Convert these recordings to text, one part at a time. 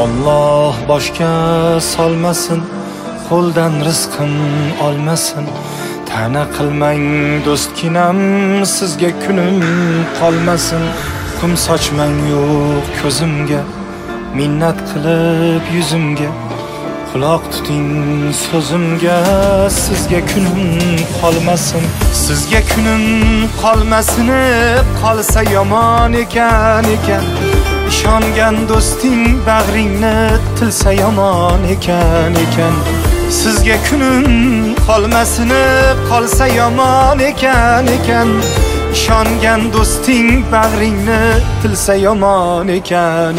Alloh boshga solmasin, qo'ldan rizqim olmasin. Ta'na qilmang do'stkinam, sizga kunim qolmasin. Qum sochmang yo'q ko'zimga, minnat qilib yuzimga. Quloq tuting so'zimga, sizga kunim qolmasin. Sizga kunim qolmasin, qolsa yomon ekan. İshongan do'sting bag'ringni tilsa yomon ekan. Sizga kunim qolmasin, qolsa yomon ekan. İshongan do'sting bag'ringni tilsa yomon ekan.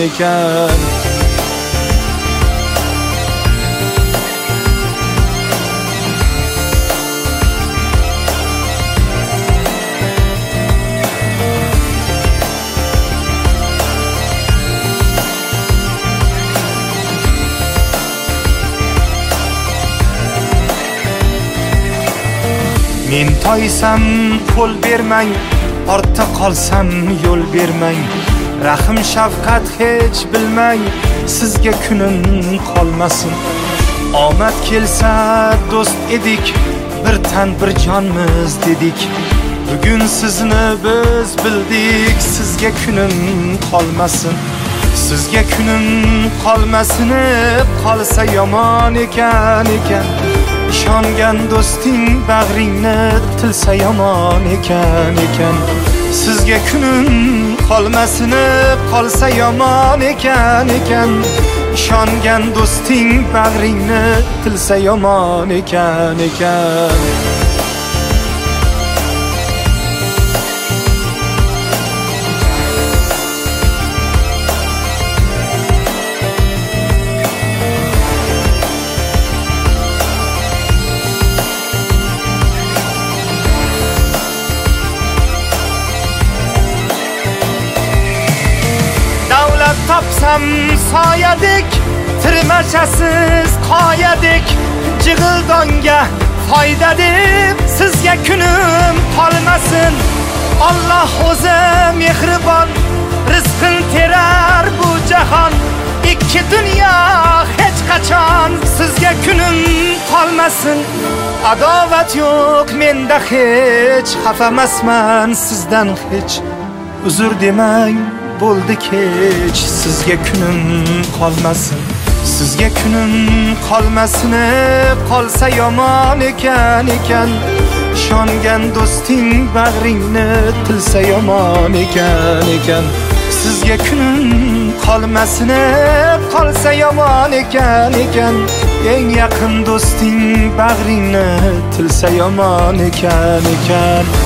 Men toysam qo'l bermang, ortda qolsam yo'l bermang. Rahim shafqat hech bilmang, sizga kunim qolmasin. Omad kelsa do'st edik, bir tan bir jonmiz dedik. Bugun sizni biz bildik, sizga kunim qolmasin. Sizga kunim qolmasin, qolsa yomon ekan. İshongan do'sting bag'ringni tilsa yomon ekan. Sizga kunim qolmasin, qolsa yomon ekan. İshongan do'sting bag'ringni tilsa yomon ekan. Topsam soyadek, tirmashasiz qoyadek. Jig'ildonga foyda deb sizga kunim qolmasin. Alloh o'zi mehribon, rizqin terar bu jahon. Ikki dunyo hech qachon sizga kunim qolmasin. Adovat yo'q menda hech, xafamasman sizdan hech. Uzr demang bo'ldi kech, sizga kunim qolmasin. Sizga kunim qolmasin, qolsa yomon ekan. Ishongan do'sting bag'ringni tilsa yomon ekan. Sizga kunim qolmasin, qolsa yomon ekan. Eng yaqin do'sting bag'ringni tilsa yomon ekan.